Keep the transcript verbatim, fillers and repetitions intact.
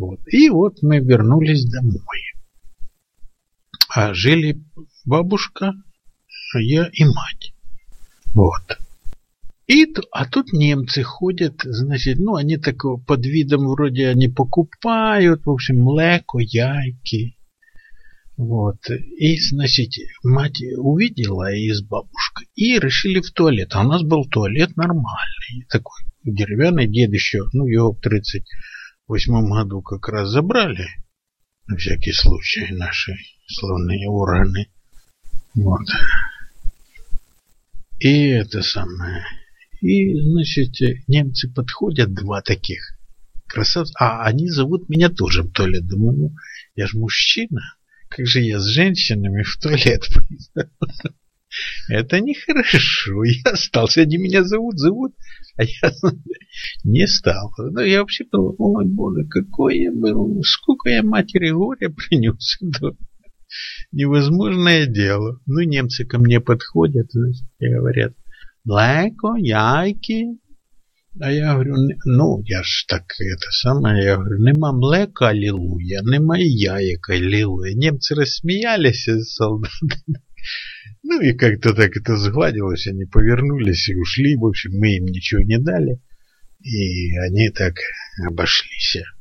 Вот. И вот мы вернулись домой. А жили бабушка, я и мать. Вот. И, а тут немцы ходят, значит, ну, они так под видом вроде они покупают, в общем, млеко, яйки. Вот. И, значит, мать увидела и с бабушкой, и решили в туалет. А у нас был туалет нормальный, такой деревянный, дед еще, ну, его в тридцать восьмом году как раз забрали, на всякий случай, наши славные ураны. Вот. И это самое. И, значит, немцы подходят, два таких красавца. А они зовут меня тоже в туалет. Думаю, ну, я же мужчина. Как же я с женщинами в туалет пойду? Это нехорошо. Я остался. Они меня зовут, зовут. А я не стал. Ну, я вообще думал, ой, боже, какой я был. Сколько я матери горя принес. Невозможное дело. Ну, немцы ко мне подходят, значит, и говорят, млеко, яйки. А я говорю, ну, я ж так, это самое, я говорю, нема млека, аллилуйя, нема яек, аллилуйя. Немцы рассмеялись, солдаты. Ну, и как-то так это сгладилось, они повернулись и ушли. В общем, мы им ничего не дали, и они так обошлись.